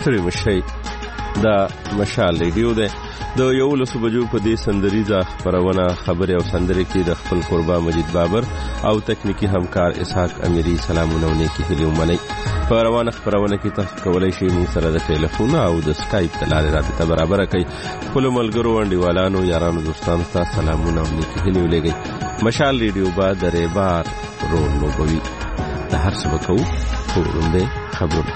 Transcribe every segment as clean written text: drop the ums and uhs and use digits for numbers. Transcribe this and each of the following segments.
ستړي مشئ. دا مشال ریډیو ده. د 11 بجو په دې سندریزه خبرونه خبرې او سندرې کې د خپل قربا مجید بابر او تکنیکی همکار اسحاق امیری سلامونه او نیکی هیلې ومنئ. په روانه خبرونه کې تاسو کولی شئ موږ سره د ټلیفون او د سکایپ له لارې رابطه برابره کړئ. خپلو ملګرو انډیوالانو یارانو دوستانو ته سلامونه او نیکی هیلې ولېږئ. مشال ریډیو به د ریبار رول لوبوي. د هر څه به کوو خو لومړی خبرونه.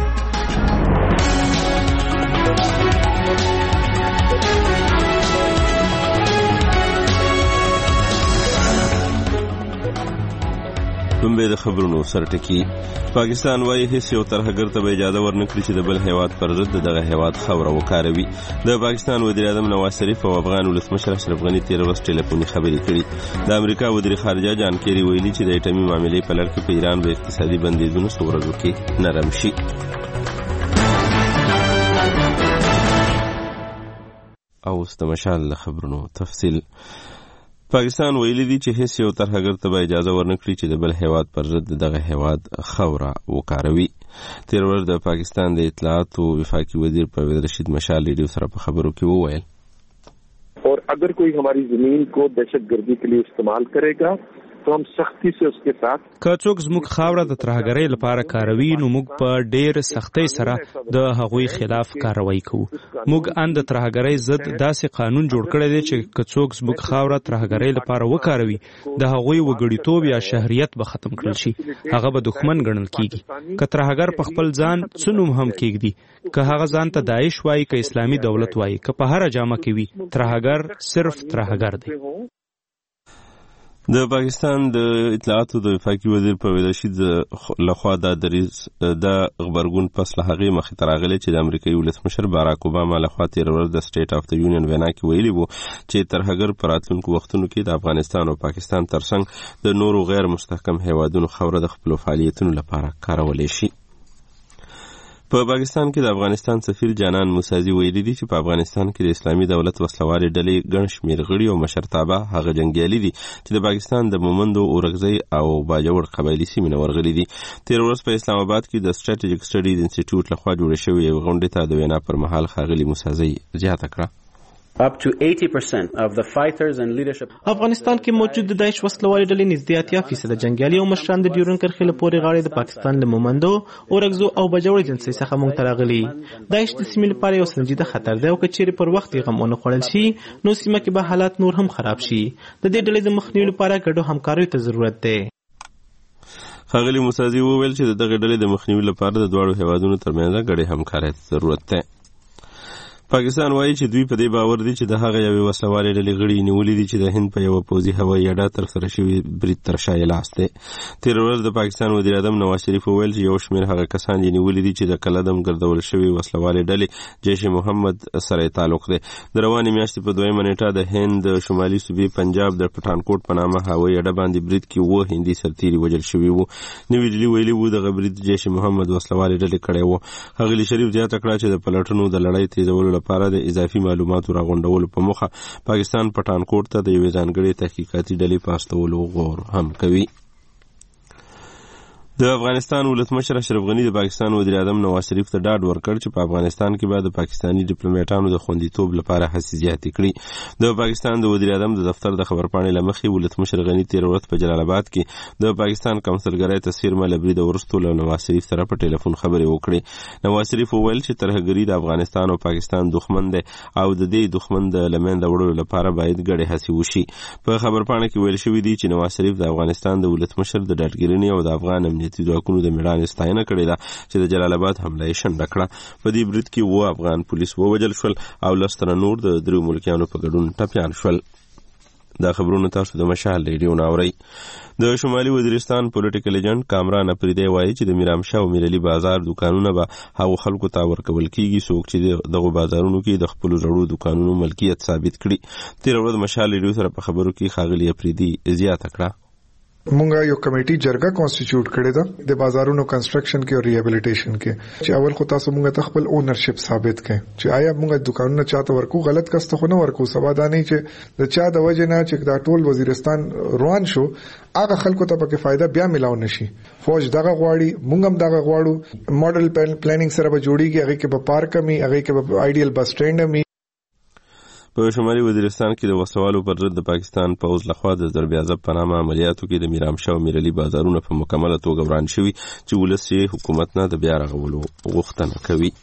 لومبه د خبرونو سرټکی. پاکستان وايي هیڅ یو ترهګر ته اجازه ورنکړي چې د بل هیواد پر ضد دغه هیواد خوره وکاروي. د پاکستان وزیر اعظم نواز شریف او افغان ولسمشر اشرف غني تیر ورځ ټلیفوني خبرې کړې. د امریکا وزیر خارجه جان کیری ویلي چې د اټومي معاملې په لړ کې په ایران به اقتصادي بندیزونه څو ورځو کې نرم شي. او استمشال خبرونو تفصیل. پاکستان ویلي دی چې هیڅ یو ترهګر ته اجازه ورنکړي چې د بل هیواد پر ضد دغه هیواد خوره وکاروي. تیر ورځ د پاکستان د اطلاعات او وفاقي وزیر پرویز رشید مشال ریډیو سره په خبرو کې وویل और अगर कोई हमारी जमीन को दहशतगर्दी के लिए इस्तेमाल करेगा तो हम सख्ती से उसके साथ که څوک زموږ خاوره د ترهګرۍ لپاره کاروي نو موږ په ډېر سختۍ سره د هغوی خلاف کاروایی کوو. موږ د ترهګرۍ ضد داسې قانون جوړ کړی دی چې که څوک زموږ خاوره ترهګرۍ لپاره وکاروي د هغوی وګړیتوب یا شهریت به ختم کړل شي. هغه به دښمن ګڼل کیږي. که ترهګر په خپل ځان څه نوم هم کېږدي، که هغه ځان ته داعش وایي که اسلامي دولت وایي، که په هره جامه کې وي، ترهګر صرف ترهګر دی. د پاکستان د اطلاعاتو د وفاقي وزیر پرویز رشید لخوا د خبرګون پس له هغې مخې ته راغلی چې د امریکایي ولسمشر باراک اوباما لخوا تېره ورځ د سټیټ آف د یونین وینا کې ویلي وو چې ترهګر په راتلونکو وختونو کې د افغانستان او پاکستان ترڅنګ د نورو غیر مستحکم هیوادونو خاوره د خپلو فعالیتونو لپاره کارولی شي. په پاکستان کې د افغانستان سفیر جانان موسازي ویلي دي چې په افغانستان کې د اسلامي دولت وسلوالې ډلې ګڼ شمېر غړي او مشرتابه هغه جنګیالي دي چې د پاکستان د مومندو، اورکزۍ او باجوړ قبایلي سیمې نه ورغلي دي. تېره ورځ په اسلام آباد کې د سټریټیجیک سټډیز انسټیټیوټ لخوا جوړه شوې یوې غونډې ته د وینا پر مهال ښاغلي موسازي زیاته کړه Up to 80% of the fighters and leadership افغانستان کې موجود د داعش وسلوالې ډلې نږدې 80% جنګیالي او مشران د ډیورن کرښې له پورې غاړې د پاکستان له مومندو، اورکزو او باجوړ جنسۍ څخه موږ ته راغلي. داعش د سیمې لپاره یو سنجیده خطر دی او که چیرې پر وخت یې غم ونه خوړل شي نو سیمه کې به حالات نور هم خراب شي. د دې ډلې د مخنیوي لپاره ګډو همکاریو ته ضرورت دی. ښاغلي موسازي وویل چې دغه ډلې د مخنیوي لپاره د دواړو هیوادونو ترمنځ ګډې همکارۍ ته ضرورت دی. پاکستان وایي چې دوی په دې باور دي چې د هغه یوې وسلوالې ډلې غړي نیولي دي چې د هند په یوه پوځي هوایي اډه ترسره شوي برید تر شا یې لاس دی. تېره ورځ د پاکستان وزیر اعظم نواز شریف وویل چې یو شمېر هغه کسان یې نیولي دي چې د کلدم ګرځول شوي وسلوالې ډلې جیش محمد سره یې تعلق دی. د روانې میاشتې په 2 نیټه د هند شمالي صوبې پنجاب د پټانکوټ په نامه هوایي اډه باندې برید کې 9 هندي سرتیري وژل شوي وو. نوي ډلې ویلي وو دغه برید جیش محمد وسلوالې ډلې کړی وو. ښاغلي شریف زیاته کړه چې د پلټنو د لړۍ تیزولو لپاره د اضافي معلوماتو راغونډولو په موخه پاکستان پټانکوټ ته د یوې ځانګړې تحقیقاتي ډلې په استولو غور هم کوي. د افغانستان ولسمشر اشرف غني د پاکستان وزیر اعظم نواز شریف ته ډاډ ورکړ چې په افغانستان کې به د پاکستاني ډیپلوماټانو د خوندیتوب لپاره هڅې زیاتې کړي. د پاکستان د وزیر اعظم د دفتر د خبرپاڼې له مخې ولسمشر غني تېره ورځ په جلال آباد کې د پاکستان کونسلګرۍ ته څیرمه له بریده وروسته له نواز شریف سره په ټلیفون خبرې وکړې. نواز شریف وویل چې ترهګري د افغانستان او پاکستان دښمن دی او د دې دښمن د له منځه وړلو لپاره باید ګډې هڅې وشي. په خبرپاڼه کې ویل شوي دي چې نواز شریف د افغانستان د ولسمشر د ډاډګیرنې او د افغان امنیتي ځواکونو د میړانې ستاینه کړې ده چې د جلال آباد حمله یې شنډه کړه. په دې برید کې 9 افغان پولیس ووژل شول او 10 تنه نور د 3 ملکیانو په ګډون ټپیان شول. دا خبرونه تاسو د مشال ریډیو نه اورئ. د شمالي وزیرستان پولیټیکل ایجنټ کامران اپریدی وایي چې د میرامشاه او میرعلي بازار دکانونه به هغو خلکو ته ورکول کیږي څوک چې دغه بازارونو کې د خپلو زړو دکانونو ملکیت ثابت کړي. تېره ورځ مشال ریډیو سره په خبرو کې ښاغلي اپریدي زیاته کړه مونږه یو کمیټي جرګه کانسټیټیوټ کړې ده د بازارونو کنسټرکشن کې او ریهابیلیټیشن کې چې اول خو تاسو مونږ ته خپل اونرشپ ثابت کړئ چې آیا مونږ دکانونه چاته ورکو غلط کسته خو نه ورکو سبا دا نه چې د چا د وجه نه چې دا ټول وزیرستان روان شو هغه خلکو ته پکې فائدہ بیا ملاو نشي. فوج دغه غواړي مونږ هم دغه غواړو ماډل پلانینګ سره به جوړیږي هغه کې به پارک می هغه کې به آیډیل بس سټینډ می. په شمالي وزیرستان کې د وسوالو پر ضد د پاکستان پوځ لخوا د ضرب عضب په نامه عملیاتو کې د میرامشاه او میرعلي بازارونه په مکمله توګه وران شوي چې ولس یې حکومت نه د بیا رغولو غوښتنه کوي.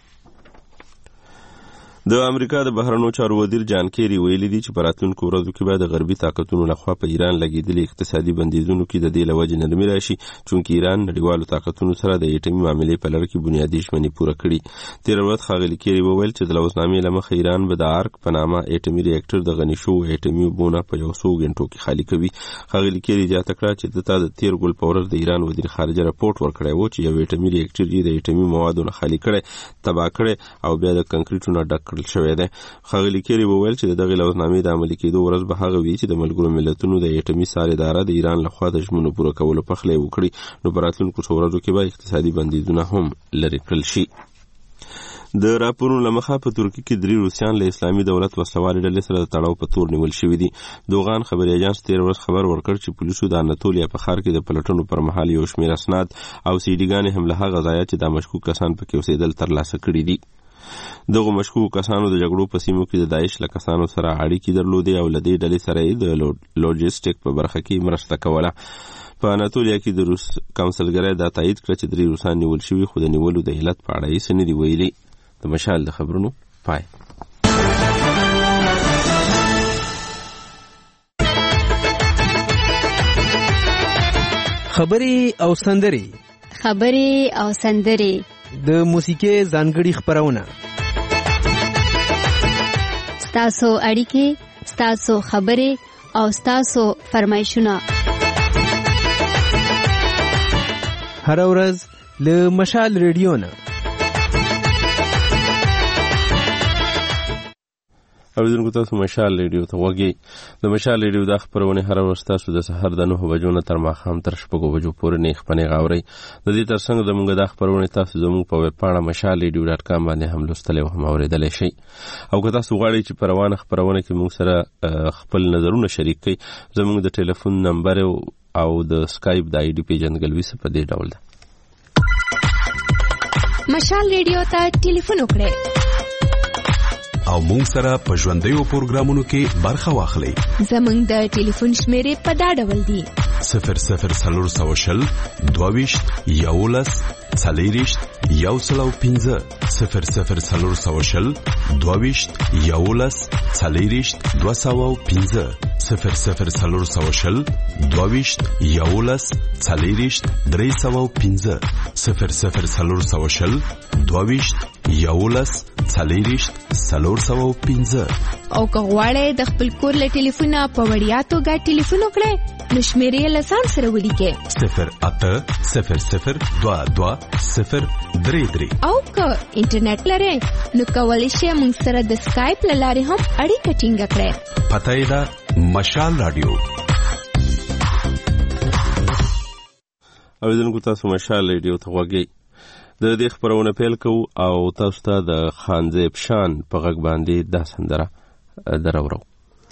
د امریکا د بهرنیو چارو وزیر جان کیری ویلي دی چې په راتلونکو ورځو کې به د غربي طاقتونو لخوا په ایران لګیدلي اقتصادي بندیزونو کې د دې له وجې نرمي راشي چونکې ایران نړیوالو طاقتونو سره د اټومي معاملې په لړ کې بنیادي ژمنې پوره کړي. تېره ورځ ښاغلي کیری وویل چې د لوزنامې له مخې ایران به د آرک په نامه اټومي ریاکټر د غني شوو اټومي اوبونه په 100 غنټو کې خالي کوي. ښاغلي کیری زیاته کړه چې دته د تیر ګل په ورځ د ایران وزیر خارجه راپورټ ورکړی و چې یو اټومي ریاکټر یې د اټومي موادو نه خالي کړی تباه کړی او بیا د کنکریټو نه ډک کړل شوی دی. ښاغلي کیری وویل چې دغه لوزنامې د عملي کېدو ورځ به هغه وي چې د ملګرو ملتونو د اټومي سار اداره د ایران لخوا د ژمنو پوره کولو پخلی وکړي نو په راتلونکو څو ورځو کې به اقتصادي بندیزونه هم لرې کړل شي. د راپورونو له مخه په ترکیه کې 3 روسیان له اسلامي دولت وسلوالې ډلې سره د تړاو په تور نیول شوي دي. دوغان خبري اژانس تېره ورځ خبر ورکړ چې پولیسو د اناتولیا په ښار کې د پلټنو پر مهال یو شمېر اسناد او سیډیګانې هم له هغه ځایه چې د مشکوک کسان پکې اوسېدل ترلاسه کړي دي. دغه مشکوک کسانو د جګړو په سیمو کې د داعش له کسانو سره اړیکې درلودې او له دې ډلې سره یې د لوجستیک په برخه کې مرسته کوله. په اناتولیا کې د روس کونسلګرۍ دا تایید کړه چې 3 روسان نیول شوي خو د نیولو د علت په اړه یې څه نه دي ویلي. د مشال د خبرونو پای. خبرې او سندرې د موسیقي ځانګړي خبرونه ستاسو اړیکې ستاسو خبرې او ستاسو فرمایشونه هر ورځ له مشال ریډیو نه. اوریدونکو تاسو مشال ریډیو ته وګورئ. د مشال ریډیو د خبرونه هر ورځ تاسو د سحر د 9 بجو نه تر ماښام تر 6 بجو پورې نه خبرونه غاوري. د دې ترڅنګ زموږ د خبرونه تاسو زموږ په ویب پاڼه mashalradio.com باندې هم لوستلی او هم اوریدلی شئ. او که تاسو غواړئ چې په روانه خبرونه کې موږ سره خپل نظرونه شریک کړئ زموږ د ټلیفون نمبر او د سکایپ د آی ډي پیژندګلوي څه په دې ډول ده. مشال ریډیو ته ټلیفون وکړئ او مونږ سره په ژوندیو پروګرامونو کې برخه واخلئ. زموږ د ټلیفون شمیرې په دا ډول دي: 00 22 11 40 105 00 22 11 40 205 00 22 11 40 305 00 22 11 40 305. او که غواړئ د خپل کور له ټلیفونه په وړیا توګه ټلیفون وکړئ نو شمیرې له ځان سره ولیکئ 080022 او که انټرنیټ لرئ نو کولی شئ موږ سره د سکایپ له لارې هم اړیکه ټینګه کړئ. پته یې ده مشال رادیو. اوریدونکو تاسو مشال ریډیو ته وګورئ. د دې خبرونه پیل کوو او تاسو ته د خانزیب شان په غږ باندې دا سندره درورو.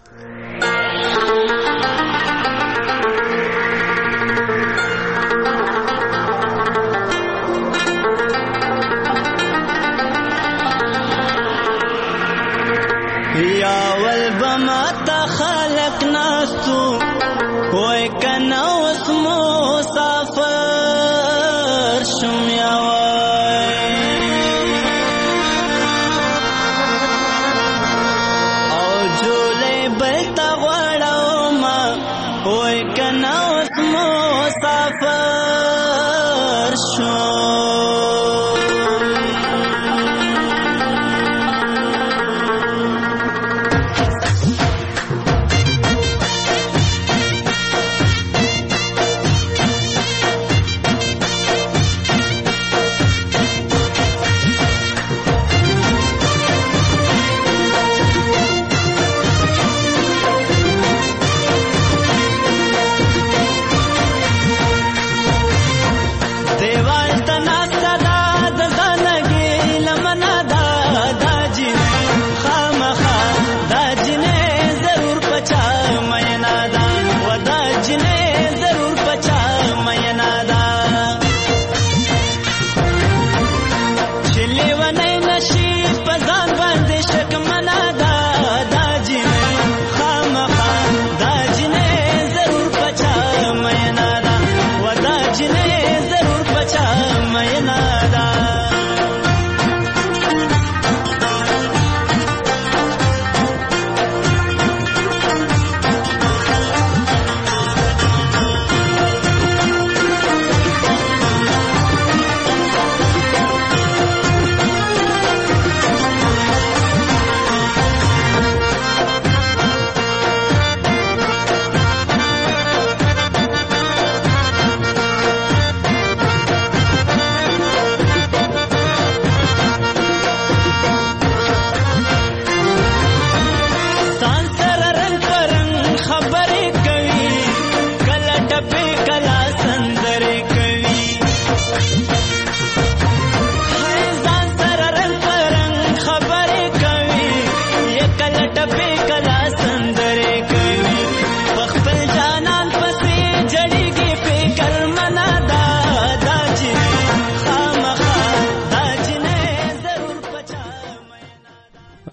یا ول بما تا خلق ناسو وای کنا اوس مسافر شم یا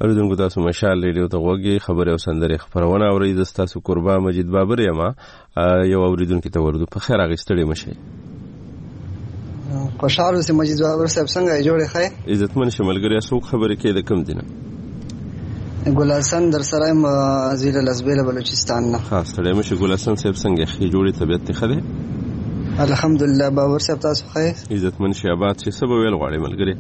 اوریدونکو تاسو مشال ریډیو ته وګورئ خبرې او سندرې خبرونه اورئ. د تاسو قربا مجید بابر یم. یو اوریدونکو ته ورته په خیر اغستړې مشه. خوشاله سي مجید بابر صاحب څنګه جوړه خای عزتمن شملګری څوک خبرې کې د کم دینه ګل حسن در سرایم ازیل الازبیل بلوچستان نه. خاص تړې مشه ګل حسن صاحب څنګه خې جوړې طبيعت ته ده الحمدلله. بابر صاحب تاسو خای عزتمن شهبات چې سبب ویل غواړي ملګری.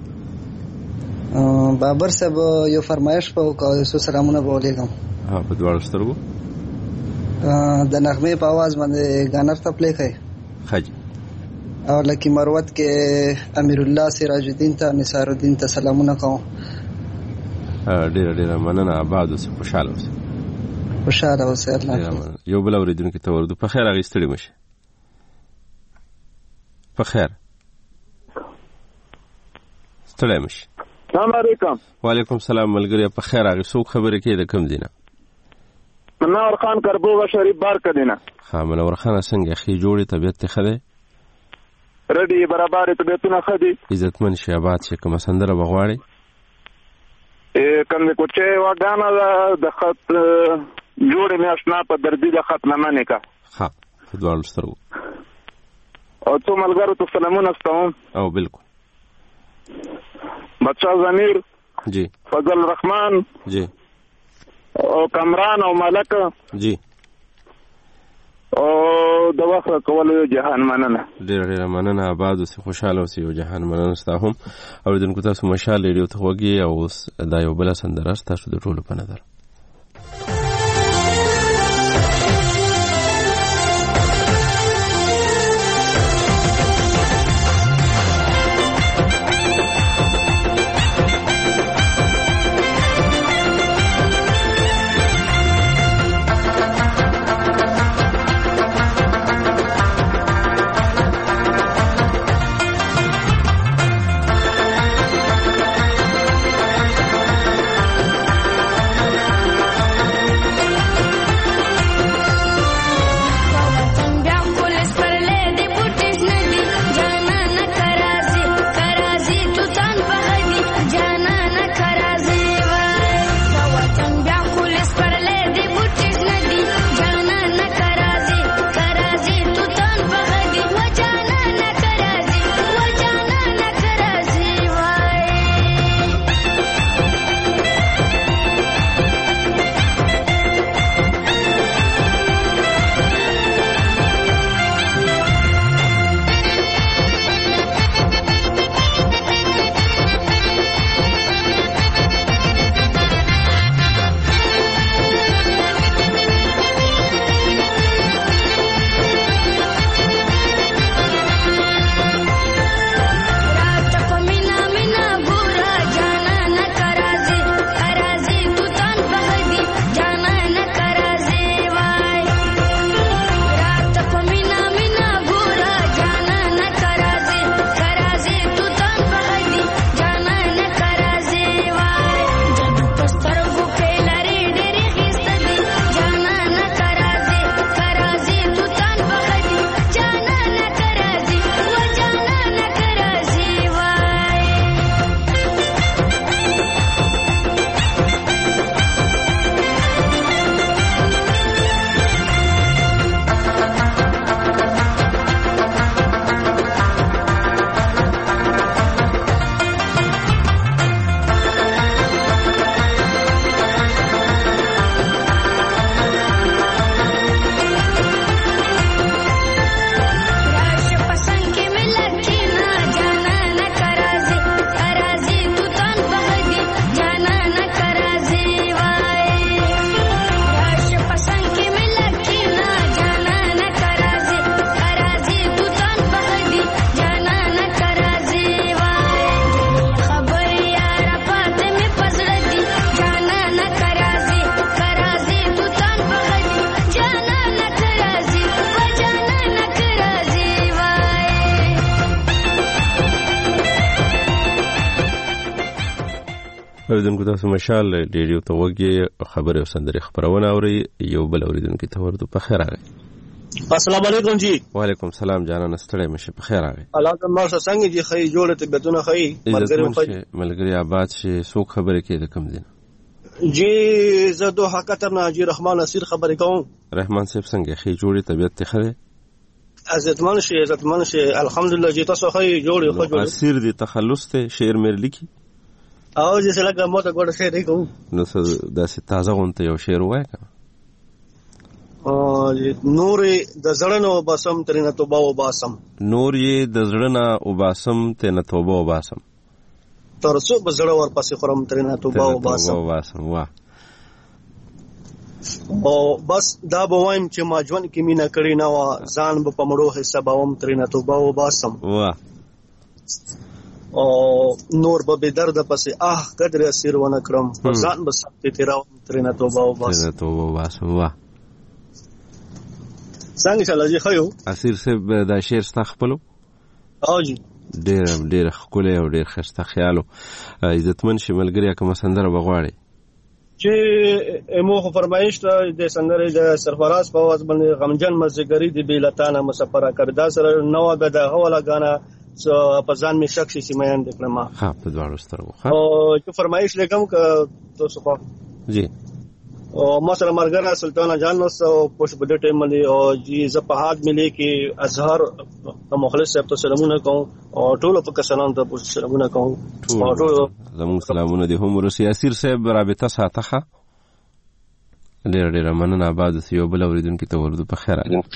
بابر صاحب یو فرمایش په کوڅه سلامونه بولیږم. ها په دواړو سترګو د نغمه په आवाज باندې غانر ته پلی کوي خج او لکه مروت کې امیر الله سراج الدین ته نثار الدین ته سلامونه کوم. ډیر مننه. آباد اوسه خوشاله اوسه. خوشاله اوسه. الله یو بل اوریدونکو ته ورته په خیر اغستړي مشه. په خیر ستړی مشه. السلام علیکم. وعلیکم السلام ملګری. په خیر هغه څوک خبرې کې د کم دینه منور خان کربوغه شریف بار کدینه. ها منور خان څنګه خې جوړې طبيعت ته خده ردی برابر طبيعتونه خدي. عزتمن شهبات چې کوم سندره بغواړي کوم کوچه وګانا د خط جوړې مې آشنا په دردي د خط لمنه کا. ها په دوړل سترګو او څو ملګرو ته سلامونه ستوم. او بالکل بچا ضمیر جی فضل رحمان جی او کمران او ملک جی او د وخت کولو جهان مننه. ډیر مننه. آباد اوسه خوشاله اوسه. یو جهان مننه ستاسو هم اوریدونکو تاسو مشال ریډیو ته وګورئ او دا یو بل سندره تاسو د ټولو په نظر. اوریدونکو تاسو مشال ریډیو ته وګورئ خبرې او سندرې خبرونه اورئ. یو بل اوریدونکو ته ورته په خیر راغی. السلام علیکم جی. وعلیکم السلام جانان ستړی مشه په خیر راغی. الله دې ما څنګه جی خې جوړه ته بدونه خې ملګری آباد شي څوک خبرې کې د کم دین جی زه دوحه قطر نه حاجي رحمان نصیر خبرې کوم. رحمان صاحب څنګه ښې جوړې طبیعت ته ښه دی؟ عزتمن شي الحمدلله. جی تاسو ښه جوړې ښه جوړې. اسیر دی تخلص ته شعر مې لیکي او چې لکه موته ګوډه شعر کوم نو داسې تازه غونته یو شعر وایه که نور د زړه نه وباسم ترېنه توبه وباسم. نور یې د زړه نه وباسم ترېنه توبه وباسم. تر څو به زړه ورپسې خورم ترېنه توبه وباسم. واه. او بس دا به وایم چې ما ژوند کې مینه کړې نه وه ځان به په مړو حسابوم ترېنه توبه وباسم. واه. او نور به بې درده پسې قدر اسیر ونه کړم په ځان به سختې تېروم ترېنه توبه وباسم. واه. څنګه چله جي ښه یو اسیر صاحب دا شعر ستا خپلو؟ او جي ډېر ښکلی او ډېر ښایسته خیال و. عزتمن شي ملګري کومه سندره به غواړئ؟ چې مو خو فرمایش ته د سندرې د سرفراز په آواز باندې غمجن مزګري د بېلتانه مسافره کړ. دا سره نوه به د هغه والا ګانه په ځان مې شک شي چې میین د کړم. ښه په دواړو سترګو. او چې فرمایش لیکم که تاسو خوا جی او ما سره مرګره سلطانه جان نو سو پوش بده ټیم باندې او جی زپهاد ملي کې اظهر مخلص صاحب ته سلامونه کوم او ټول په کسانو ته سلامونه کوم. ټول زموږ سلامونه دي هم ورسي. اسیر صاحب رابطه ساتخه ډېر مننه. آباد یو بل اوریدونکو ته ورته په خیر راغلی.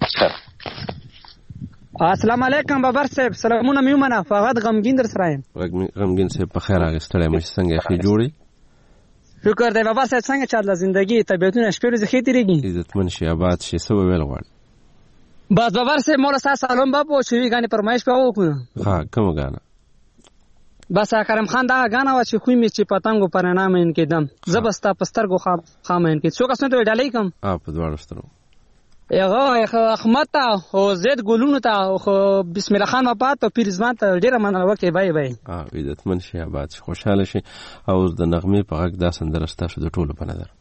السلام علیکم بابر صاحب. سلامونه میومنه فقط غمگین در سره یم. غمگین صاحب په خیر راغستړی مې څنګه ښه جوړی؟ شکر دی بابا صاحب. څنګه چاله زندگی طبیعتونه شپې ورځې ښې تېرېږي؟ عزتمن شي آباد شي. څه به ویل غواړې؟ بس بابر صاحب مولا ستا سلام بابو چې وی ګانې فرمایش به وکړو. ها کومه ګانه؟ بس کرم خان دا ګانه وا چې خوې مې چې پتنګو پر نام ان کې دم زبستا پسترګو خامن کې څو کسنه ته ډالۍ کم په دواړو سترو یغه احمد ته او زید ګلونو ته او بسم الله خان وپات او پیرزمان ته ډیره مننه وکړي. بای عزتمن شي آباد شي خوشاله شي. او د نغمې په غږ دا سندره ستاسو د ټولو په نظر.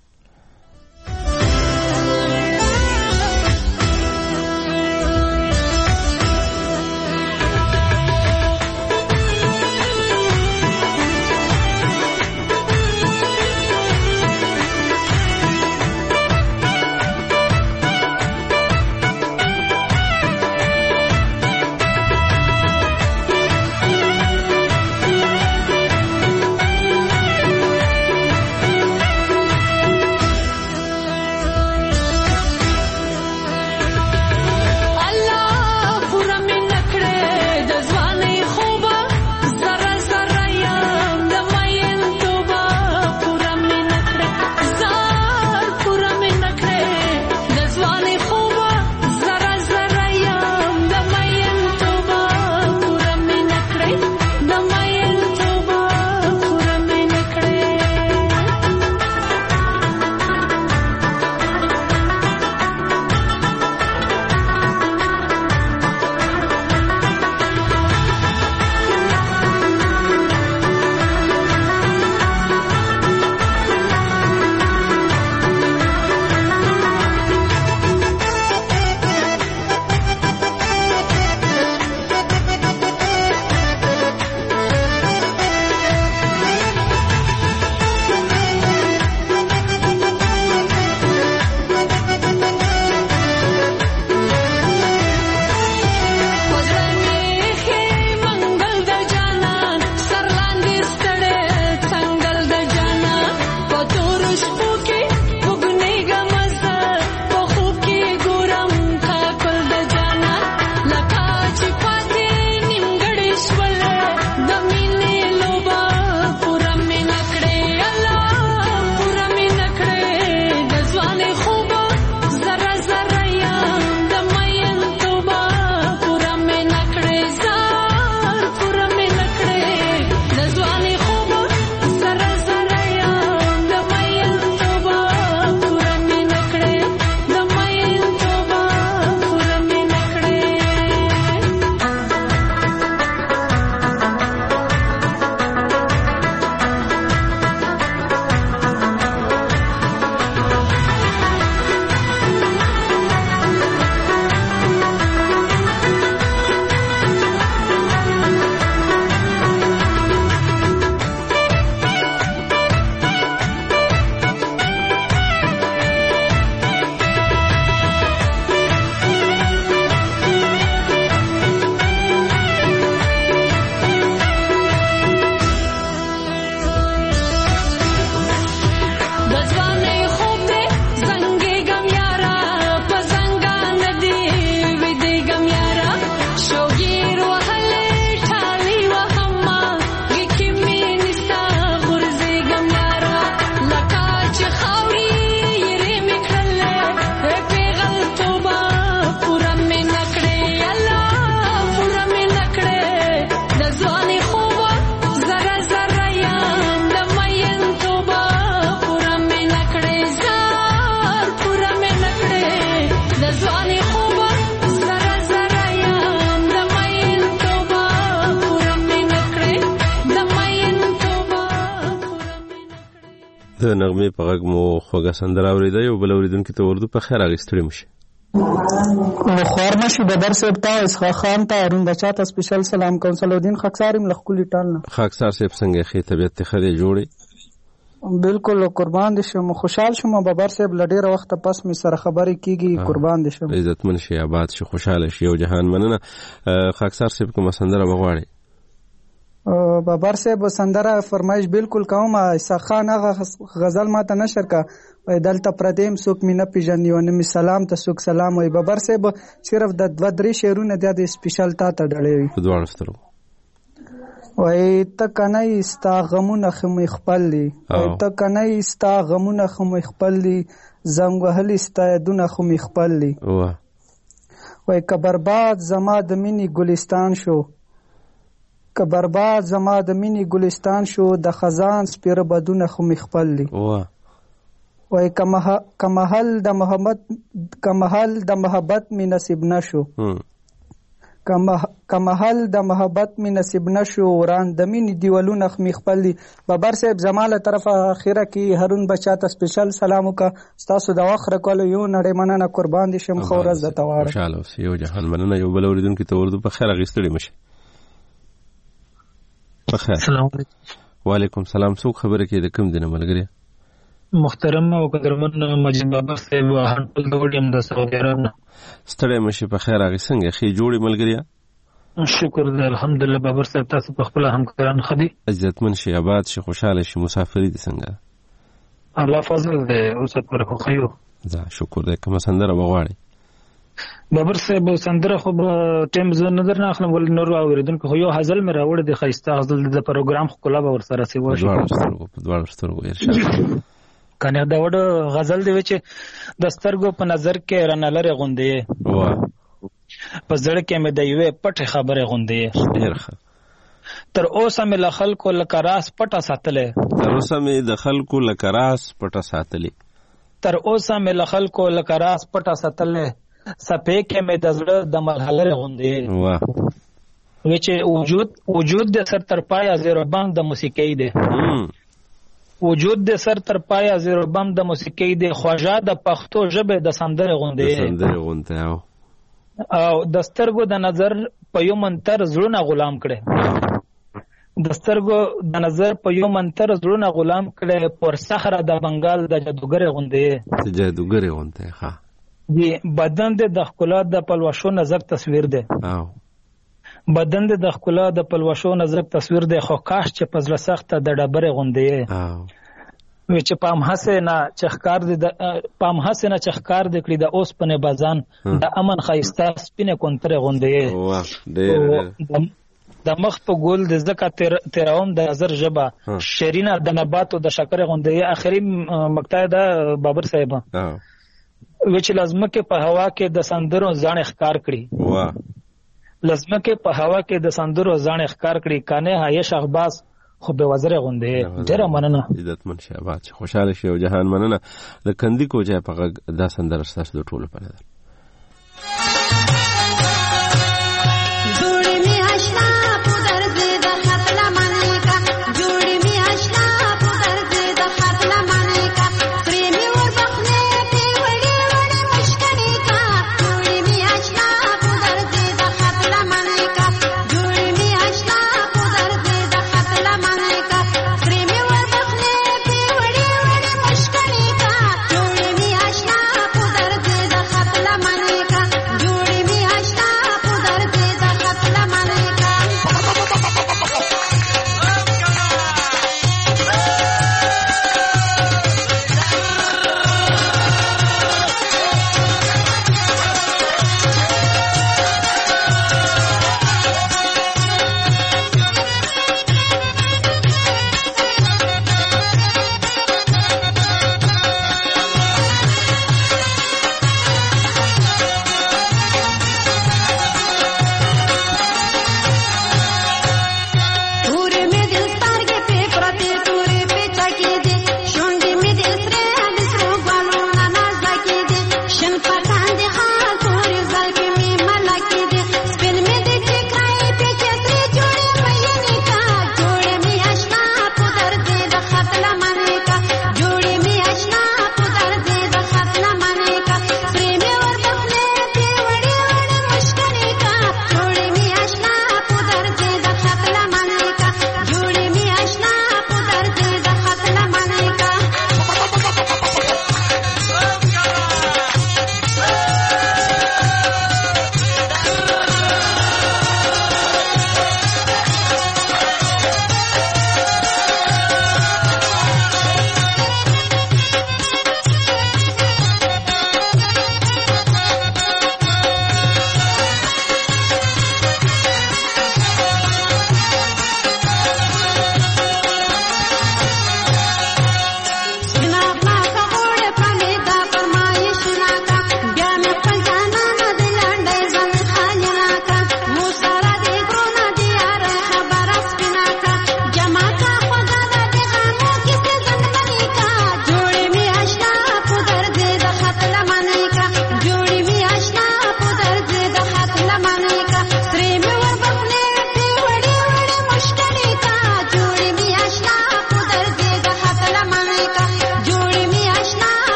د نغمې په غږ مو خوږه سندره اورېده. یو بل اورېدونکي ته اردو په خیر راغی، مشي خوارمشي بدر صاحب ته، اسحاق خان ته، ارون بچا ته سپیشل سلام کوم. صلاحالدین خاکسار یم لخکولي ټال نه. خاکسار صاحب څنګه ښې طبیعت ته ښه دی جوړې؟ بالکل قربان دي شم، خوشحال شم. بابر صاحب لډیر وخت پس می سره خبرې کیږي، قربان دي شم. عزتمن شي، آباد شي، خوشاله شي او جهان مننه. خاکسار صاحب کوم سندره بغواړي؟ بابر صاحب سندره فرمایش بالکل کوم. اسحاق خان هغه غزل ماته نشر کا دلته پردیم سوک می نه پیژنې او نه می سلام ته سوک سلام وي. بابر صاحب صرف د 2-3 شعرونه د سپیشل تا ته ډړې وي په دوه سترګو. وای ته کنه استا غمونه خم خپل دي، ته کنه استا غمونه خم خپل دي، زنګ وهل استا دونه خم خپل دي. وای که برباد زما د مینی ګلستان شو، که برباد زما د مینی ګلستان شو، د خزان سپیره بدونه خم خپل دي. وای کمحل د محبت می نصیب نشو، کمحل د محبت می نصیب نشو، وران د مینې دیوالونه خمی خپل دي. بابر صاحب زماله طرفه اخیره کې هارون بچا ته سپیشل سلام وکړه. ستاسو د وخت رکولو یو نړۍ مننه، قربان دي شم. خو ورځ درته غواړم. خوشحاله اوسئ، یو جهان مننه. یو بل اورېدونکي ته اردو په خیر اخیستلی مشه. په خیر. السلام علیکم. وعلیکم سلام. څوک خبره کوي؟ د کوم دی نه ملګری؟ محترم او قدرمن مجید بابر صاحب هانټول د وډیم د سعودي عرب نه. ستړی مشه، په خیر راغی. څنګه ښې جوړې ملګریا؟ شکر دی الحمدلله. بابر صاحب تاسو په خپل همکاران ښه دي؟ عزتمن شي، آباد شي، خوشحاله شي. مسافري دي څنګه؟ الله فضل دی، اوس پر خو خیو. دا شکر دی. کومه سندره بغواړي؟ بابر صاحب سندره خو ټیم زه نظر نه اخلم، ول نور اوریدونکو خو یو غزل مې راوړ دی، خیسته غزل د پروګرام خو کلا به ور سره سی واشي. په دوه سترګو ارشاد کنه دا وړ غزل دی چې د سترګو په نظر کې رنلره غوندې په زړه کې مې د یوې پټه خبره غوندې. ډیر ښه. تر اوسه مې له خلکو لکه راس پټه ساتلې، تر اوسه مې د خلکو لکه راس پټه ساتلې، تر اوسه مې له خلکو لکه راس پټه ساتلې، سپې کې مې د زړه د ملحلره غوندې. واه چې وجود د سر تر پایه زیرو بم د موسیقۍ دی، وجود د سر تر پایه زیرو بم د موسیقۍ دی، خواجه د پښتو ژبه د سندره غوندې، د سندره غوندې او د سترګو د نظر په یو منتر زړونه غلام کړي، د سترګو د نظر په یو منتر زړونه غلام کړي، پر صحرا د بنگال د جادوګر غوندې، د جادوګر غوندې. ها دی بدن د ښکلا د پلوشو نزک تصویر دی، بدن د ښکلا د پلوشو نزک تصویر دی، خو کاش چې پزله سخته د ډبره غوندې وی چې پام حسنه چخکار دی، پام حسنه چخکار دی کړي د اوس پنه بازان د امن خایسته سپینه کونتره غوندې. د مخ په ګل د زکه تیراوم د نظر جبا شیرینه د نباتو د شکر غوندې. اخري مقطع د بابر صاحب وچ لازمکه په هوا کې د سندرو ځان ښکار کړي، لازمکه په هوا کې د سندرو ځان ښکار کړي، کانه هي شخباز خو به وزره غوندې. ډیره مننه. عزتمن شي، آباد شي، خوشاله شي او جهان مننه. د کندی کوجه په دا سندره ستاسو د ټولو په نظر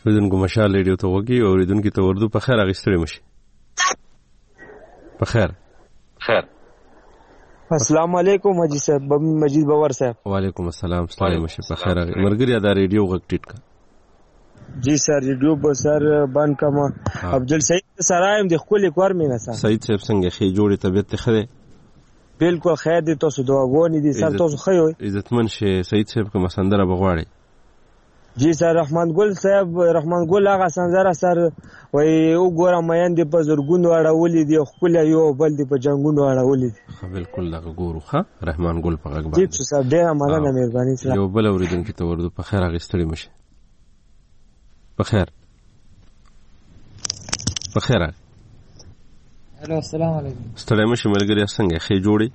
اوریدونکو مشال ریډیو ته وګي او اوریدونکو ته اردو په خیر اغستړي مشي. په خیر. السلام علیکم حاجی صاحب مجید باور صاحب. وعلیکم السلام. ستاسو مشي په خیر. مرګري دا ریډیو غږ ټیټ کا. جی سر ریډیو په سر باندې کما عبدل سعید سرایم د خپل کور مینه سر. سعید صاحب څنګه خې جوړې طبيعت ته خده؟ بالکل خیر دي تاسو دعاګونې دي سر تاسو خې وي. عزتمن شه سعید صاحب کوم سندره بغواړي؟ جی سر رحمان ګل صاحب رحمان ګل هغه سندره سر وای وګوره مېن دي په زرګونو اړولې دي خپل یو بل دي په جنگونو اړولې دي. بالکل دغه ګورو ښه رحمان ګل په غږ باندې. جی سر ډېر مننه مهرباني سره. یو بل اوریدونکو ته ورته په خیر اغستړي مشه. په خیر. هلو السلام علیکم. ستړی مشه ملګری څنګه خې جوړي؟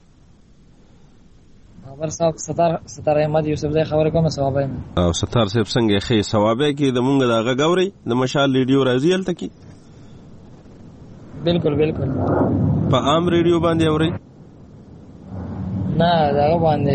خبر صاحب ستار احمد یوسف زئی خبر کوم ثواب او ستار صاحب څنګه خې ثواب کې د مونږ دغه غوري د مشال ریډیو راځي الته کې؟ بالکل په عام ریډیو باندې اوري؟ نه دا باندې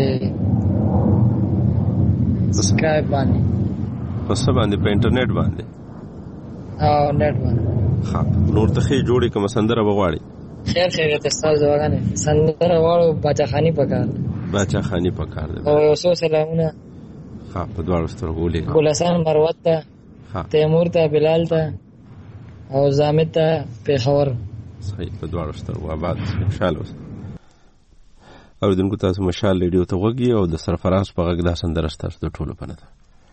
سکایپ باندې. پس باندې په انټرنیټ باندې او نت باندې. ها نور ته خې جوړي کوم سندره بغواړي؟ خیر ته تاسو وګانه سندره واړو باچاخانی پکار دی. او یو څو سلامونه ها په دواړو سترګو لیکه. ګلحسن مروت ته، تیمور ته، بلال ته او زامد ته پیښور. صحیح په دواړو سترګو آباد خوشاله اوسه. او دونکو تاسو مشال ریډیو ته وګي او د سرفراز په غږ دا سندره ستاسو د ټولو په نه ده.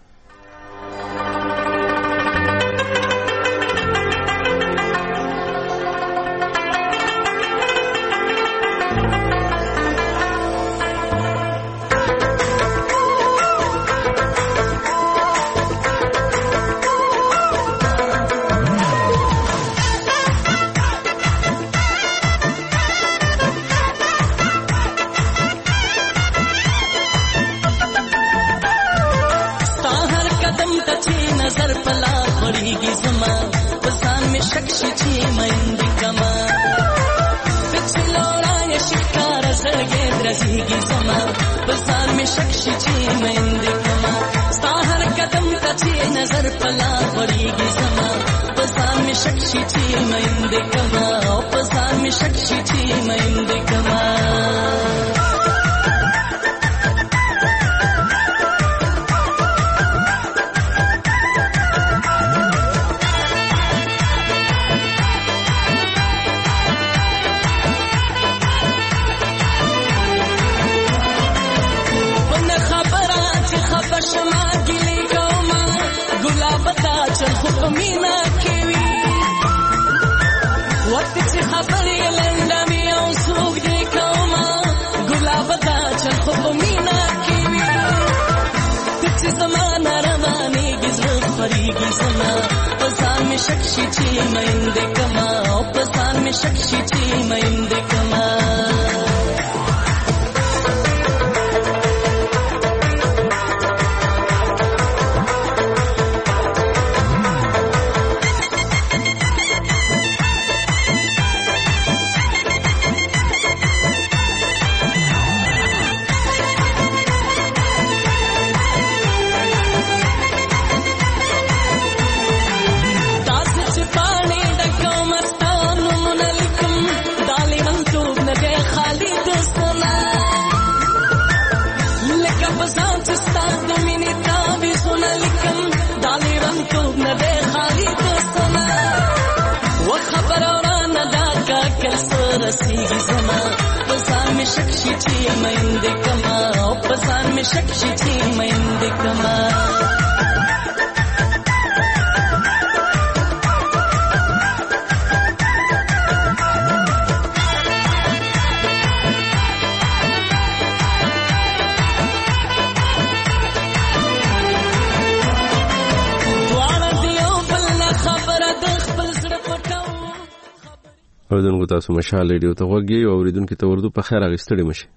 اوریدونکو تاسو مشال ریډیو ته وګي او اوریدونکو ته ورته په خیر اغستړي مشه.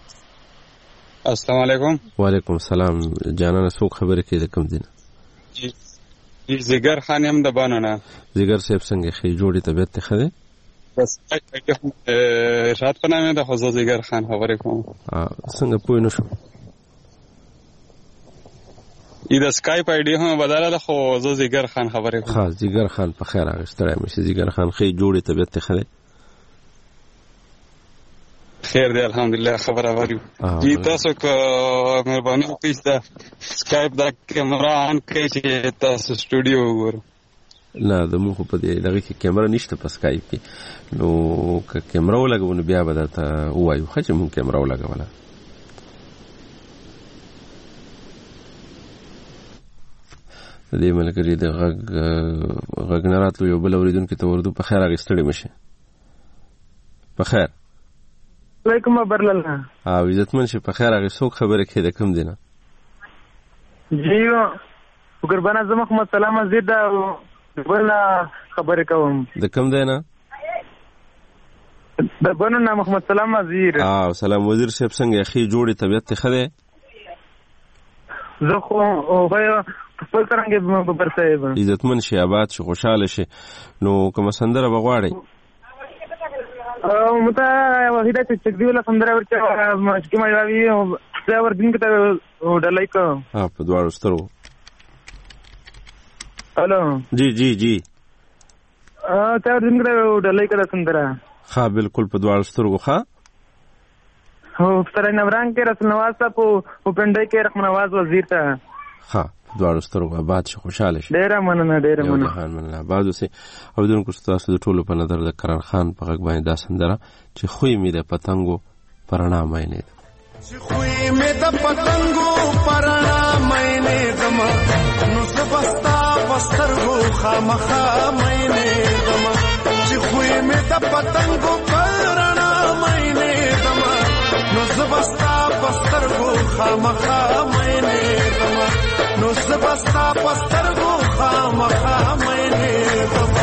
السلام علیکم. وعلیکم السلام. جانانه څوک خبرې کوي د کوم دین؟ زیګر خان هم د بانونه. زیګر صاحب څنګه خې جوړې طبيعت ته خده؟ بس ارشاد په نامه د خو زیګر خان خبرې کوم. څنګه پوه نه شو؟ د سکایپ آی ډي هم بدله ده خو زه زیګر خان خبرې کوم. ها زیګر خان په خیر راغستړی مې زیګر خان خې جوړې طبیعت ته خله خیر دی الحمدلله خبره وریو جی تاسو کو مهرباني وکړئ سکایپ دا کیمرا آن کړئ چې تاسو سټوډیو وګورئ. نه د مو په دې دغه کې کیمرا نشته په سکایپ کې نو که کیمرا ولګو نو بیا به درته وایو چې مونږ کیمرا ولګوله. د دې ملګری د غږ نه راتلو یو بل اورېدونکي ته وردو په خیر راغستړی مشه. په خیر علیکم برلاله او عزتمن شه په خیر راغې څوک خبره کې د کوم دینه جیو قربانه زما محمد سلام زید بل خبره کوم د کوم دینه د بنو محمد سلام وزیر سلام وزیر صاحب څنګه اخی جوړی طبيعت ته خده زه خو غواړم خپل څنګه ببر صاحب عزتمن شه آباد شه خوشاله شه نو کوم سندره بغواړي مته وحیده چې دی ولا سندره ورته مشکې ما یاوي زه ور دین کته ډلای کو په دواړو سترو. الو جی جی جی ته ور دین کته ډلای کته سندره ها بالکل په دواړو سترو ها هو سره نوران کې رسول نواز صاحب او پندای کې رحمان نواز وزیر ته ها دواړو سترو آباد شه خوشاله شه. ډیره مننه مننه آباد اوسه او دونکو تاسو د ټولو په نظر د کرار خان په غږ باندې دا سندره چې خوې مې د پتنګو پرانا مینه چې خوې مې د پتنګو پرانا مینه دما نو سبستا بسترغو خامخا مینه دما چې خوې مې د پتنګو پرانا مینه دما نو سبستا بسترغو خامخا مینه دما نو سبستا بسترغو خامخا مینه دما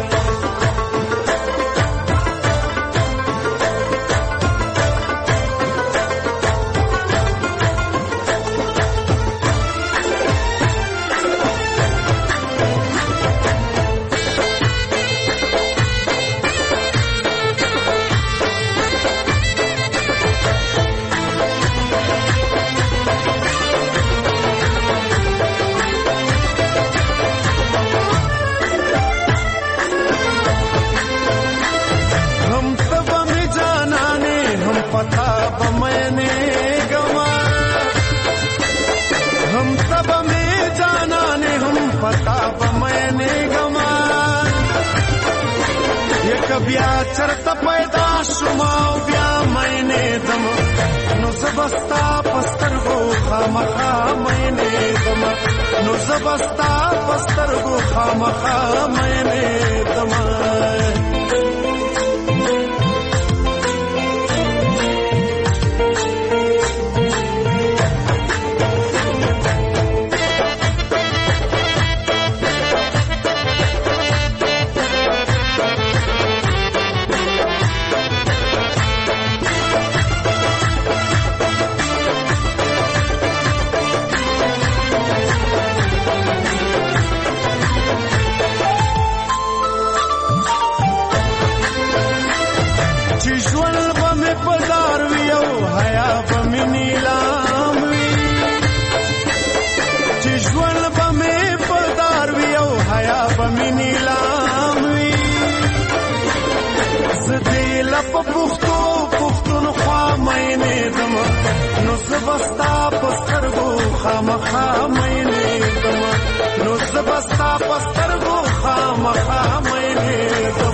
بیا چرته پیدا شوما بیا مینه دم نو زبستا پسترغو خامخا مینه دم نو زبستا پسترغو خامخا مینه دم پختونخوا مینه دم نو زبستا پسترغو خامخا مینه دم نو زبستا پسترغو خامخا مینه دم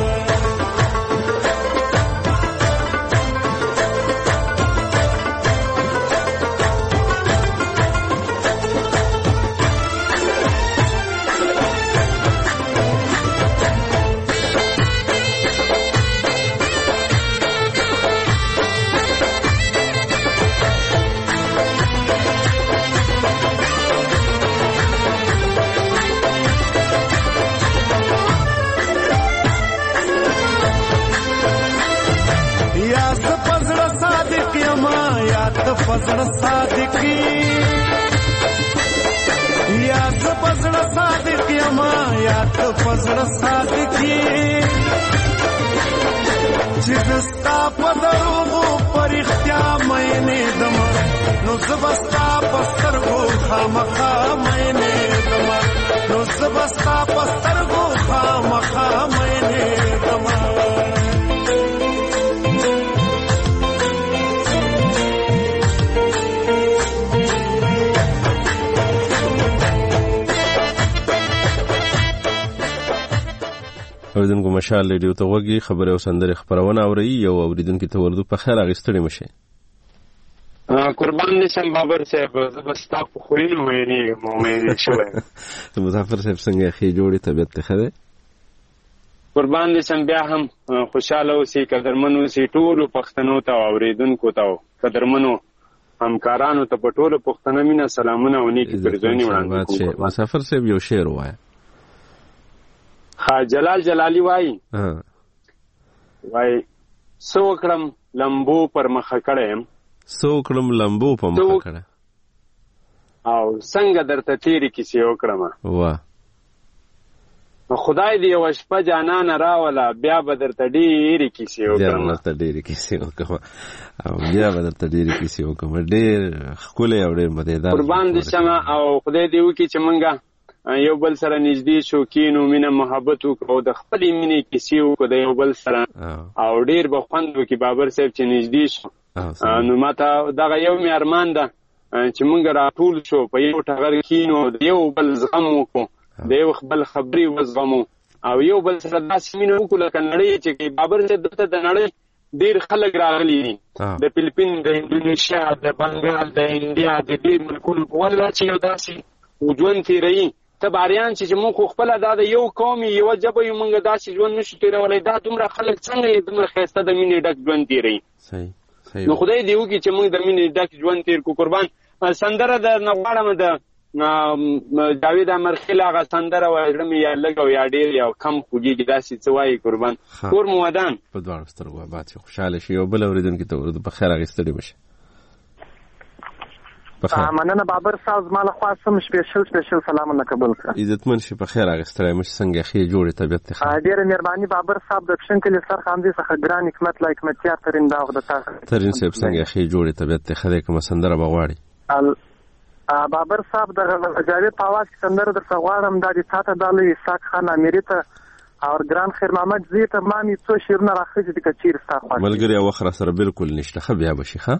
فزړه صادقي یا فزړه صادقي ما یا فزړه صادقي چې دستا په دروغو پر اختیا مینه دم نو زبستا پسترغو خامخا زبستا پسترګو خامخا مینه کما اوریدونکو مشال ریډیو ته وګي خبره او سندره خبرونه اوري یو اوریدونکو ته ورده په خیر اغستړي مشه قربان نشم بابر صاحب زبستا په خوینو ویني مې شوه ته مسافر صاحب څنګه خې جوړي طبيعت ته خده قربان نشم بیا هم خوشاله اوسې قدرمنو سي ټول پښتنو ته اوریدونکو ته قدرمنو همکارانو ته په ټول پښتنو مینا سلامونه ونی کی پرځونی وړاندې کوم مسافر صاحب یو شعر وایي جلال جلالی وای سو کړم لمبو پر مخ کړم او څنګه درته تیری کیسې وکړم واه خدای دې یو شپه جانان راولا بیا به درته ډېرې کیسې وکړم ډېر ښکلی او ډېر مدیدار قربان دې شمه او خدای دې وکړي چې مونږه یو بل سره نږدې شو کینو مینه محبت وکړو د خپلې مینې کیسې وکړو د یو بل سره او ډېر به خوند وکړي بابر صاحب چې نږدې شو نو ماته دغه یو مې ارمان ده چې مونږ راټول شو په یو ټغر کینو د یو بل زغم وکړو د یو بل خبرې وزغمو او یو بل سره داسې مینه وکړو لکه نړۍ چې بابر صاحب دلته د نړۍ ډېر خلک راغلي دي د فلپین د اندونیشیا د بنګال د انډیا د دې ملکونو په وجه چې یو داسې ژوند تېروي ته باریان چې موږ خو خپله دا د یو قوم یوه ژبه یو موږ داسې ژوند نشو تېرولی دا دومره خلک څنګه یې دومره ښایسته د مینې ډک ژوند تېروي نو خدای دې وکړي چې موږ د مینې ډک ژوند تېر کړو قربان سندره درنه غواړم د جاوید امرخیل هغه سندره وایي زړه مې یا لږ او یا ډېر یا کم خوږېږي داسې څه وایي قربان کور مو ودان په دواړو سترګو اباد شي خوشحاله شي یو بل اورېدونکي ته ورته په خیر اخیستلې مشه مننه بابر صاحب زما له خوا سم سپیشل سلامونه قبول کړه عزتمن شي په خیر اخیستلې مشه څنګه خې جوړې طبیعت ته ډېره مهرباني بابر صاحب د پښین کلي سر خاندي څخه ګران حکمت لا حکمتیار ترین دا د تاسو ترین صاحب څنګه خې جوړې طبیعت ته خدای کوم سندره بغواړي بابر صاحب د جاوید په आवाज کې سندره در غواړم د دې تاته د اسحاق خان اميري ته او ګران خیر محمد زی ته مامي څو شیرونه راخېږي د کچیر ستا خو ملګری او خره سره بالکل نشته خو بیا بشي ښه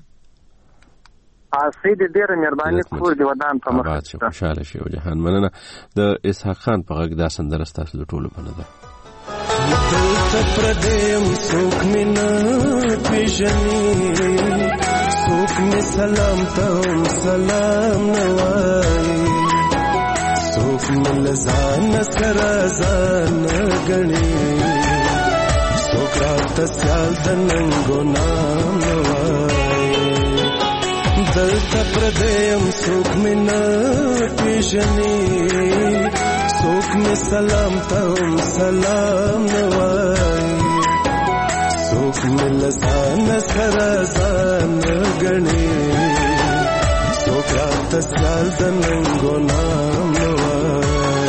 سید ډېر مهرباني کور دی ودان په مخ خوشاله شي او جهان مننه د اسحاق خان په غږ دا سندره ستاسو د ټولو په نظر دلته پردیم څوک مې نه پېژني څوک مې سلام ته هم سلام نه وایي څوک مې له ځان سره ځان نه ګڼي څوک راته سیال د ننګو نام نه وایي دلته پردیم څوک مې نه پېژني څوک مې سلام ته هم سلام نه وایي څوک مې له ځان سره ځان نه ګڼي څوک راته سیال د ننګو نام نه وایي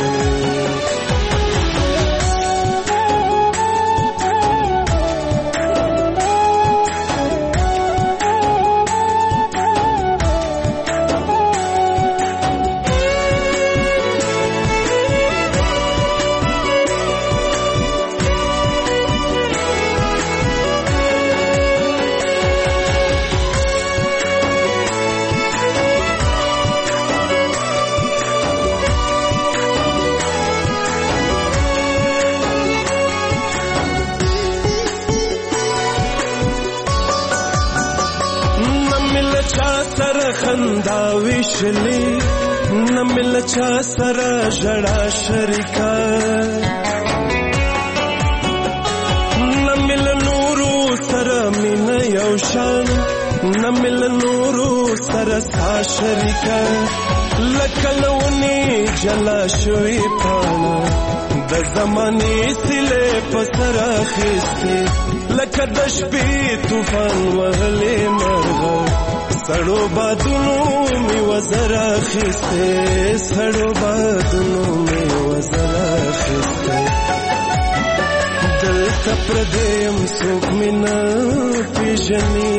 خندا وشلی نمل چا سره جړا شریکا نمل نورو سره مين یو شان نمل نورو سره سا شریکا لکلونی جلا شوی پانا د زمانه سله پسر خسته لکه د شپې طوفان وهلې مرغه سړو بادونو می وزرا خسته سړو بادونو می وزرا خسته دلته پردیم څوک می نه پیژني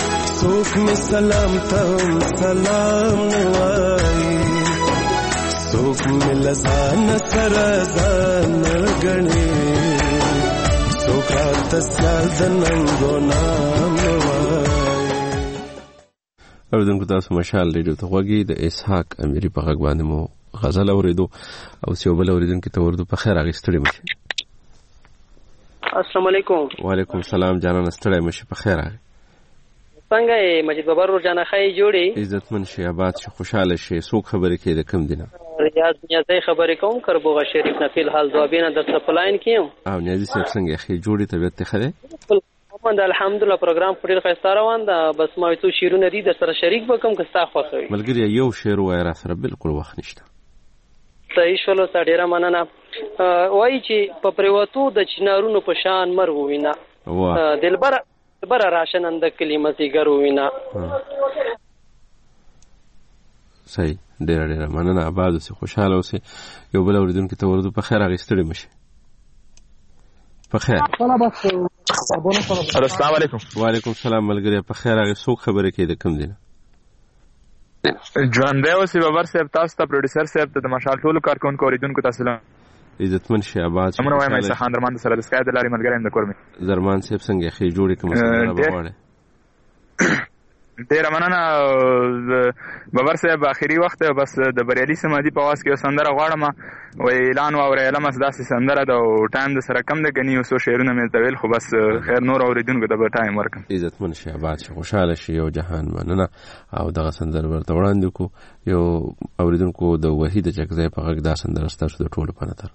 څوک می سلام ته سلام نه وایي څوک مل ځان سره ځان غني څوک راته سیال د ننګو نام وای. اوریدونکو تاسو مشال ریډیو ته غوږی د اسحاق امیری په غږ باندې مو غزل اوریدو او سیوبل اوریدونکو ته ورته په خیر اغستړی مشه. السلام علیکم. وعلیکم السلام جانان ستړی مشه په خیر اغه. څنګه یې مجید بابر ور جانا خای جوړي عزتمن شي آباد شي خوشاله شي څوک خبرې کوي د کم دینه ریاض نیازی خبرې کوم کربوغه شریف نه فل حال ځوابینه در سپلاین کیو او نیازی صاحب څنګه خې جوړي طبيعت خره من الحمدلله پروګرام پټیر خسته روان ده بس ما یو شیرونه دي د سره شریک وکم که ستا خوښوي ملګری یو شعر وای را سره بالکل وخت نشته صحیح شولو ډیره مننه وای چې په پریوتو د چنارونو په شان مرغ وینا دلبر راشن اند کلمه زیګر وینا صحیح ډیره مننه آباد اوسه خوشاله اوسه یو بل اوریدونکو ته ورته په خیر اغستړي مشه په خیر. السلام علیکم. وعلیکم السلام ملګری په خیر هغه څوک خبرې کوي د کم دینه ژوند دی اوسې بابر صاحب تاسو ته پروډوسر صاحب ته د مشال ټولو کارکونکو اوریدونکو ته سلام. عزتمن شي آباد امر وایم ایسا خان درمان سره د سکای د لارې ملګری د کورمه درمان صاحب څنګه خې جوړې کوم سره بواړه ډیر مننه بابر صاحب اخیری وخت بس د بریالي سمادي په واس کې سندره غواړم و اعلان او اعلان داسې سندره د ټایم د سره کم د غنی او سو شعرونه مې تویل خو بس خیر نور اوریدونکو د ټایم ورکم. عزتمن شي آباد شي خوشاله شي او جهان مننه او دغه سندره ورته وړاندې کو یو اوریدونکو د وحید چکځای په غږ دا سندره ستاسو د ټولو په نظر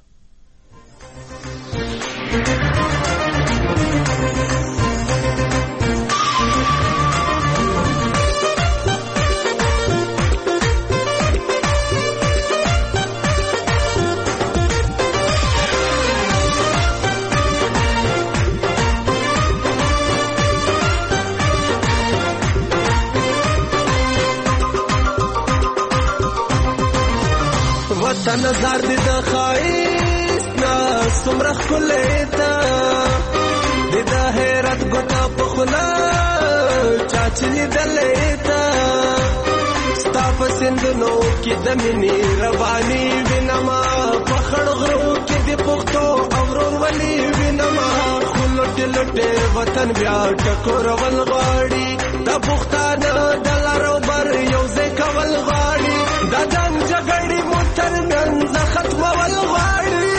وطن زار دي د خایس نا سمرخ کلیتا دي د هرت ګټه په خلا چاچلی دلیتا ستا په سندونو کې د مینې رواني وینما په خړ غرو کې د پختو اورور ولي وینما خلټ لټه وطن بیا ټکور ول غاړي د پختانه د لارو بر یو ځکه ول غاړي د جنگ جګړې موټر منځ ختم ول غاړي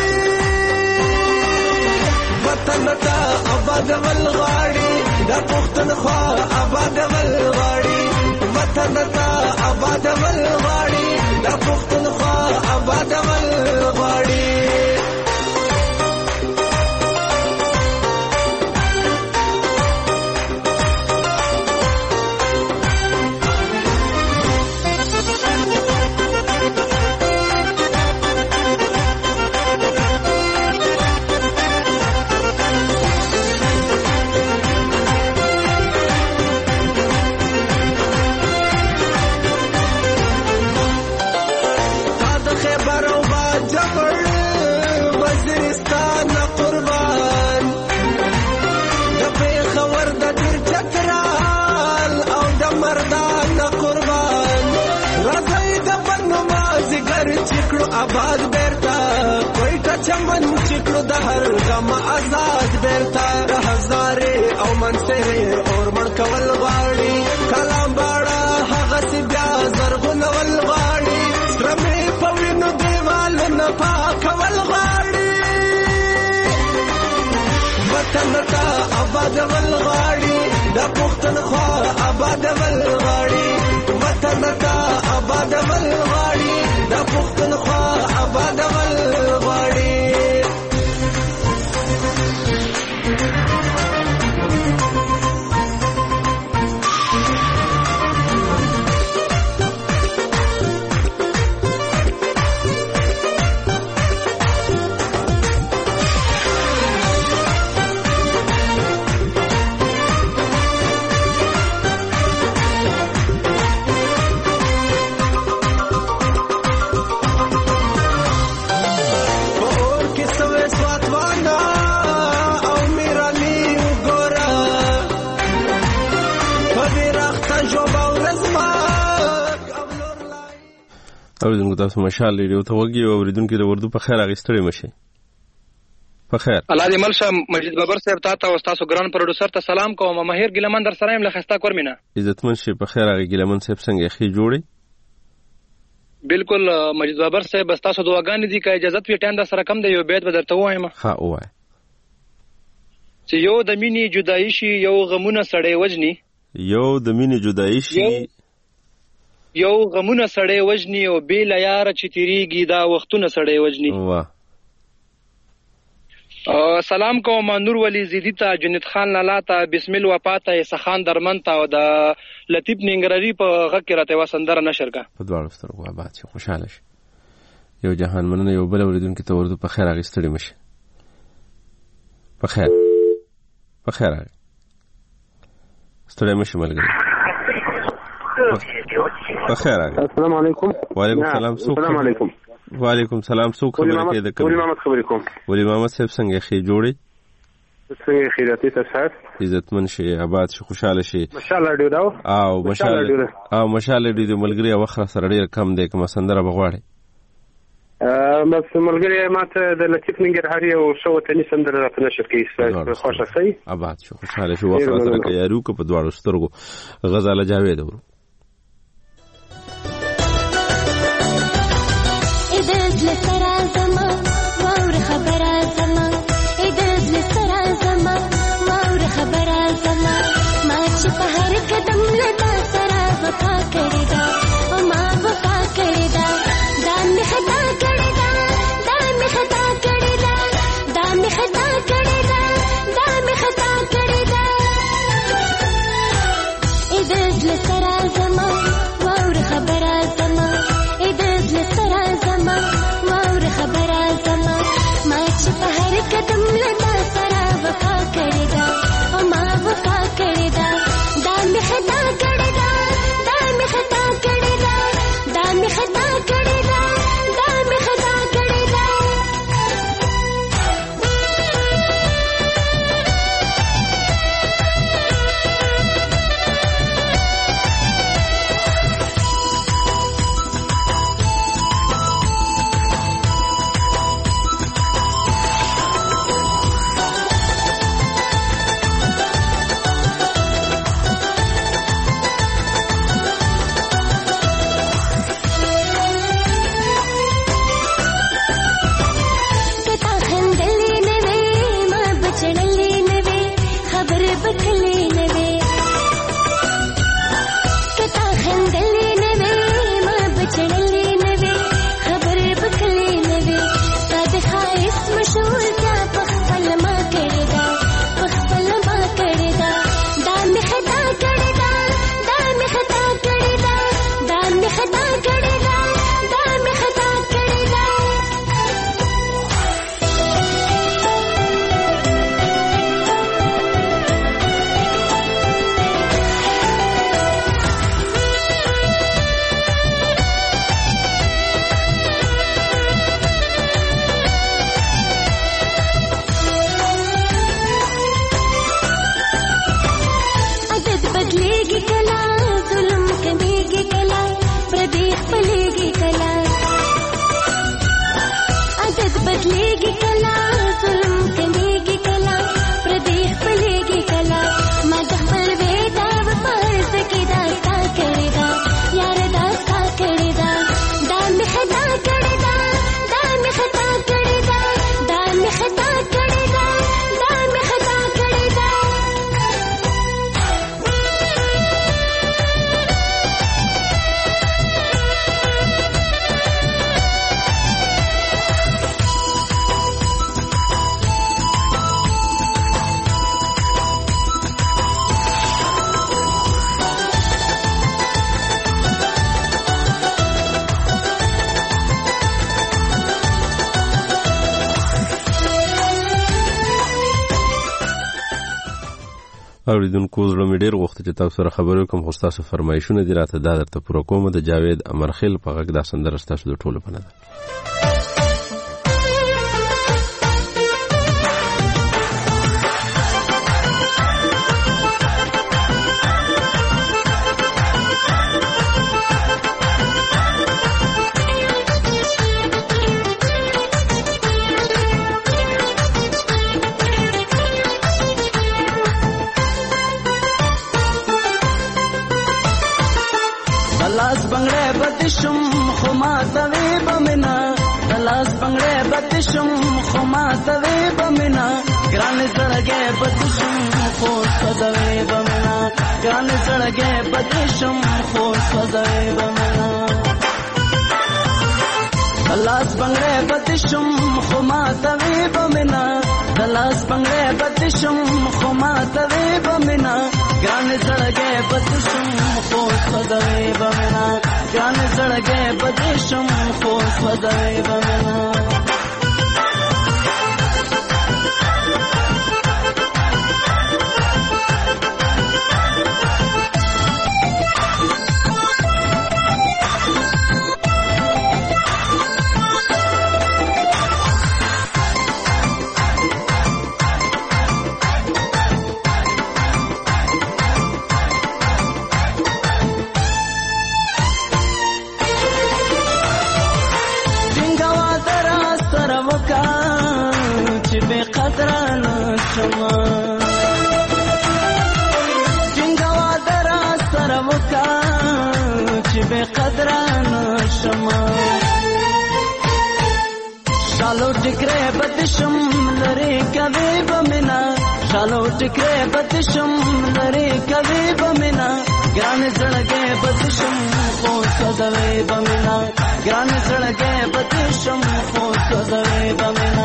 وطن ته آباد ول غاړي د پښتونخوا آباد ول غاړي وطن ته آباد ول غاړي د پښتونخوا آباد ول غاړي. آباد بیرتا کوئټه چمن چکړو د هر غم آزاد بیرتا هزارې او منصرې اور مړ کول غواړي کلام باړه هغه سی بیا زرغون ول غواړي سرمې په وینو دیوال نه پاکول غواړي وطن ته آباد ول غواړي د پښتونخوا آباد ول غواړي وطن ته آباد ول غواړي د پښتونخوا آباد ول غواړي. اوریدونکو تاسو مشال ریډیو ته وګورئ او اوریدونکو د اردو په خیر اغستړی مشه. په خیر. الله دې ملشه مجید بابر صاحب ته او تاسو ګران پروډوسر ته سلام کوم. ماهر ګلمن در سره يم لخستا کورمینه. عزتمن شي په خیر هغه ګلمن صاحب څنګه خې جوړي؟ بالکل مجید بابر صاحب تاسو دعاګانې دي که اجازه وي ټایم در سره کم دی یو بیت به درته وایم. ها وای. چې یو د مینې جدایي شي یو غمونه سړی وجني. یو د مینې جدایي شي یو غمونه سړی وجني او بې له یاره چې تیریږي دا وختونه سړی وجني. واه. سلام کوم نور ولی زیدی ته جنید خان لالا ته بسم الله وپاته سخان درمن ته او د لطیف ننګرری په غږ کې راته وسندره نشر کا په دواړو سترګو آباد شي خوشاله شي. یو جهان مننه یو بل اوریدونکو ته ورته په خیر اغستړي مشه. په خیر. په خیر. ستړي مشه ملګری. په خیر. السلام علیکم. وعلیکم السلام. السلام علیکم. وعلیکم السلام. څوک خبرې کوي؟ ولی محمد خبرې کوم. ولی محمد صاحب څنګه خې جوړي؟ څنګه خیراتي تاسو؟ عزتمن شي آباد شي خوشاله شي. ماشاءالله ډیر او ماشاءالله ډیر ملګری وخت سره ډیر کم دی کوم سندره بغواړي. بس ملګری ماته د لطیف ننګرهاري او شو وطني سندره راته نشر کوي. خوښه شي. آباد شو خوشاله شو وخت سره کې یارو کو په دواړو سترګو غزاله جاوید ورو. اوریدونکو زړه مې ډیر غوښته چې تاسو سره خبرې کوم. خو تاسو فرمایشونه دي راته دا درته پوره کوم. د جاوید امرخیل په غږ دا سندره تاسو د ټولو په نه ده. دلاس بنگړې بتشم خو ما توي بمنا ګران زړګې بتشم خو سوځوي بمنا ګران زړګې بتشم خو سوځوي بمنا دلاس بنگړې بتشم خو ما توي بمنا دلاس بنگړې بتشم خو ما توي بمنا ګران زړګې بتشم خو سوځوي بمنا ګران زړګې بتشم خو سوځوي بمنا شالو ټکرې بتشم لری کوي بمنا شالو ټکرې بتشم لری کوي بمنا ګران زړګې بتشم خو سوځوي بمنا ګران زړګې بتشم خو سوځوي بمنا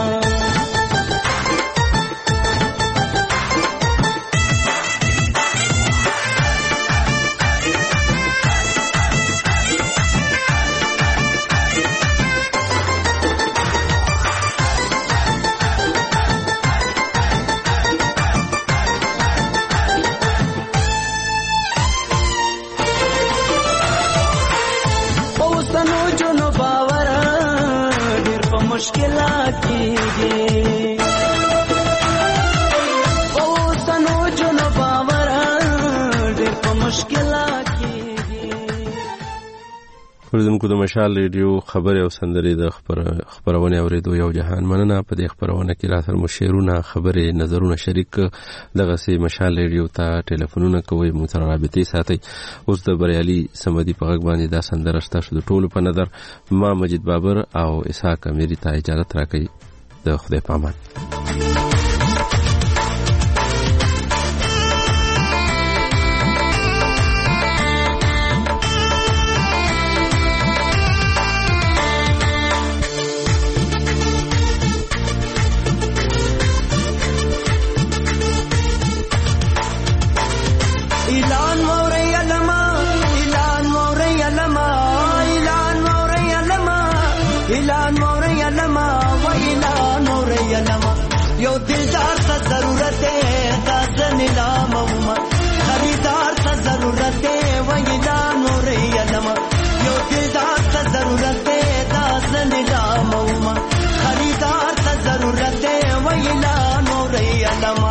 मुश्किलात कीजिए ओ तनो जो न बावर ډېر मुश्किलात कीजिए اوریدونکو د مشال ریډیو خبرې او سندرې د خبرونه اوریدو یو جهان مننه په دې خبرونه کې را سره مشیرونه خبرې نظرونه شریک دغه سي مشال ریډیو ته ټلیفونونه کوي مو سره رابطې ساتي اوس د بریالي سمدي په غږ باندې دا سندره شته د ټولو په نظر ما مجید بابر او اسحاق امیری ته اجازه راکړي د خدای پامان यो दिलदार सा जरूरत है दासन लाममा खरीदार सा जरूरत है वही दानो रे अलमा यो दिलदार सा जरूरत है दासन लाममा खरीदार सा जरूरत है वही दानो रे अलमा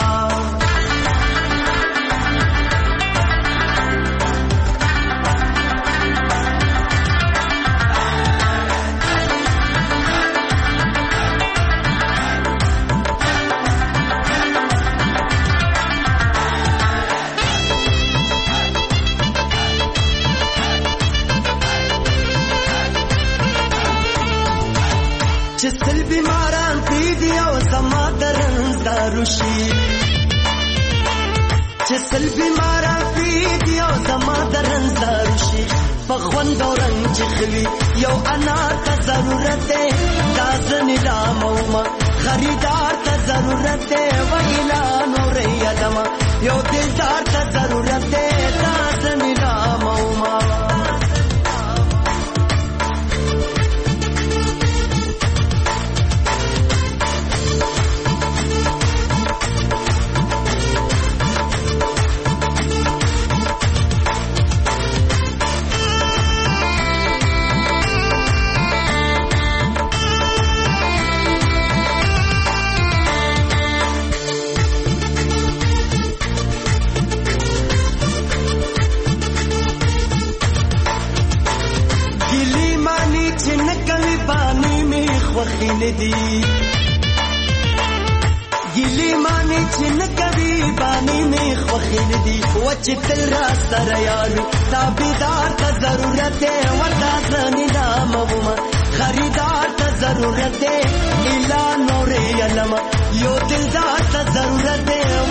जिसल बीमारान पीदिया समा दरंदारुशी जिसल बीमारान पीदिया समा दरंदारुशी पखवन दौरन चिखवी यो अना का जरूरत है दासन लामौमा खरीदार का जरूरत है वहीला नूरे अलमा यो दिलदार का जरूरत है दासन लामौमा गिली माने छिन कभी बानी में ख्वखिल दी वचितल रास्ता यार ताबीदार का जरूरत है वता सनी नाम خریدار ته ضرورت دی اعلان اورې علما یو دلدار ته ضرورت دی